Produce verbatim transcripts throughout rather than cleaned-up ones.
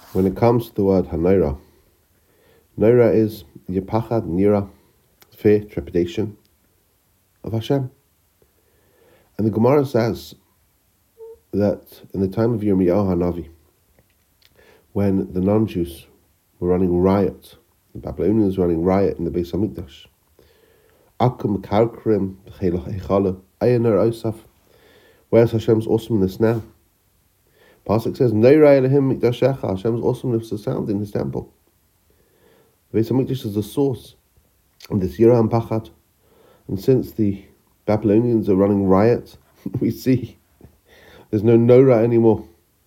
When it comes to the word Hanaira, Naira is Yepachad, Nira, fear, trepidation of Hashem. And the Gemara says that in the time of Yirmiyahu HaNavi, when the non-Jews were running riot, the Babylonians were running riot in the Beis HaMikdash, Akum Karkrim, Ayanar Osaf, where's Hashem's awesomeness now? Pasuk says, Neira Elohim Mikdashecha, Hashem's awesomeness is sound in his temple. The Beis HaMikdash is the source of this Yira and Pachad. And since the Babylonians are running riot, we see there's no Nora anymore.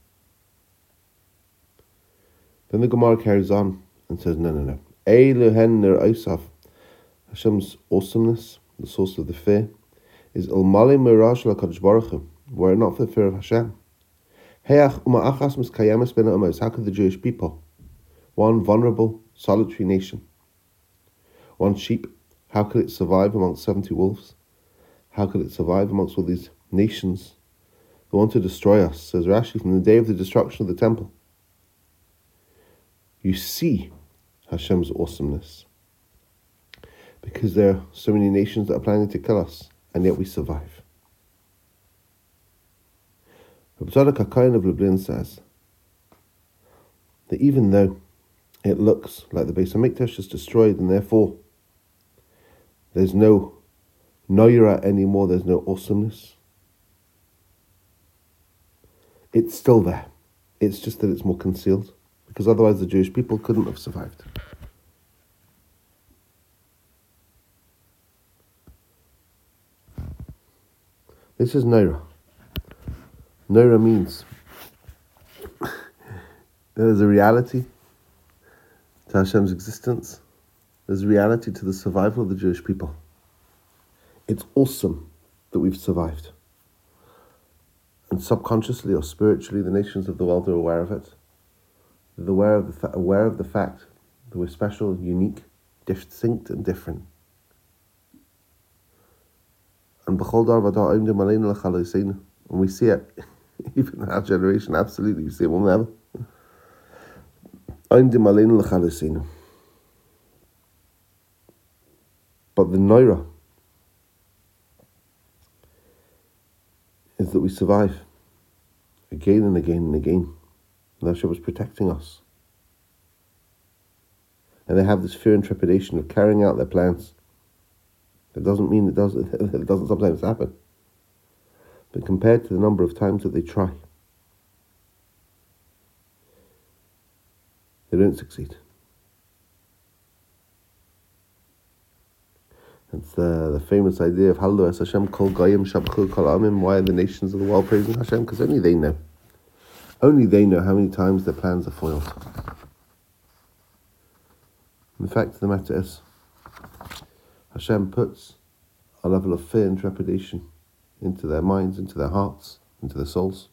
Then the Gemara carries on and says, no, no, no. Elohen Ner Osaf, Hashem's awesomeness, the source of the fear, is Ilmale Mirash LaKadosh Baruch Hu, were it not for the fear of Hashem. Heach Uma'achas Miskayamis Ben Amos, how could the Jewish people, one vulnerable, solitary nation, one sheep, how could it survive amongst seventy wolves? How could it survive amongst all these nations who want to destroy us? Says Rashi, from the day of the destruction of the temple. You see Hashem's awesomeness, because there are so many nations that are planning to kill us, and yet we survive. Rabbi Tzadok HaKohen of Lublin says that even though it looks like the Beis HaMikdash is destroyed, and therefore there's no Noira anymore, there's no awesomeness, it's still there. It's just that it's more concealed, because otherwise the Jewish people couldn't have survived. This is Noira. Noira means there's a reality to Hashem's existence. There's a reality to the survival of the Jewish people. It's awesome that we've survived. And subconsciously or spiritually, the nations of the world are aware of it. They're aware of the, fa- aware of the fact that we're special, unique, distinct and different. And when we see it, even in our generation, absolutely, we see it more than ever. But the Noira is that we survive again and again and again. And Hashem was protecting us. And they have this fear and trepidation of carrying out their plans. That doesn't mean it doesn't, it doesn't sometimes happen. But compared to the number of times that they try, they don't succeed. It's the, the famous idea of Hallo es Hashem kol goyim shabchu kol amim. Why are the nations of the world praising Hashem? Because only they know. Only they know how many times their plans are foiled. And the fact of the matter is, Hashem puts a level of fear and trepidation into their minds, into their hearts, into their souls.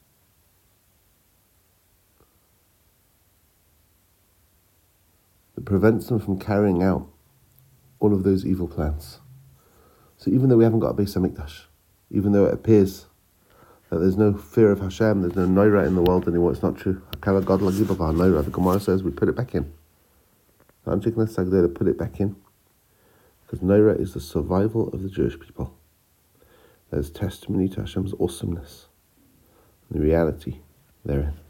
It prevents them from carrying out all of those evil plans. So even though we haven't got a Beis HaMikdash, even though it appears that there's no fear of Hashem, there's no Noira in the world anymore, it's not true. The Gemara says we put it back in. I'm taking this to put it back in. Because Noira is the survival of the Jewish people. There's testimony to Hashem's awesomeness and the reality therein.